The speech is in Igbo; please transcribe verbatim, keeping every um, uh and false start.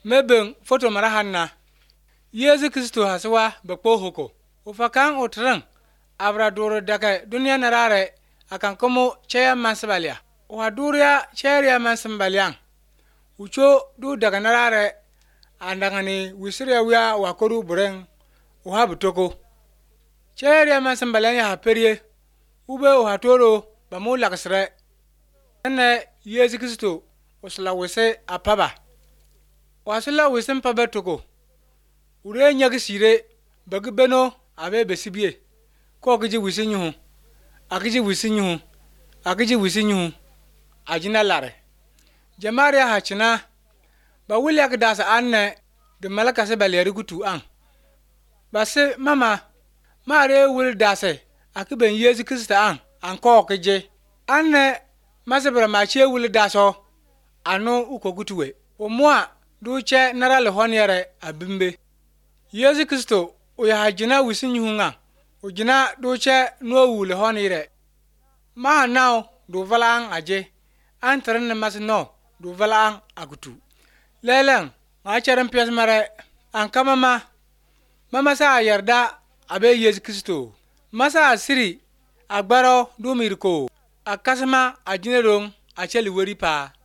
meben foto mara hanna Yesu Kristo haswa bakpo hoko ufakan utrang abra duro daga dunia narare akan komo cheya mansabalia wa duria cheya mansambalia ucho du daga narare andangani wisriya wiya wa koru bureng uha butoko cheya mansambalia ha perie ube uha toro bamu laksre ene Yesu Kristo usla wese apaba wasula wese mpaba toko ure nyagi sire bagi beno abe besibie ko giji wisi nyuhu agiji wisi nyuhu agiji wisi nyuhu ajina lare jamaria hachina ba wuli agdasa anne de malaka se baleri gutu an base mama mare wul dase akiben Yesu Kristo an an ko keje anne masebra ma che wul daso anu uko gutuwe omwa duche narale honyere abimbe Yesu Kristo uya hajina wisi nyuhunga ujina duche nuwa wule honire ma nao du valang aje antren mas no du valang agutu lelen ma cheren pias mare an kamama mama sa yarda abe Yesu Kristo masa asiri agbaro du mirko akasama ajine rong acheli weri pa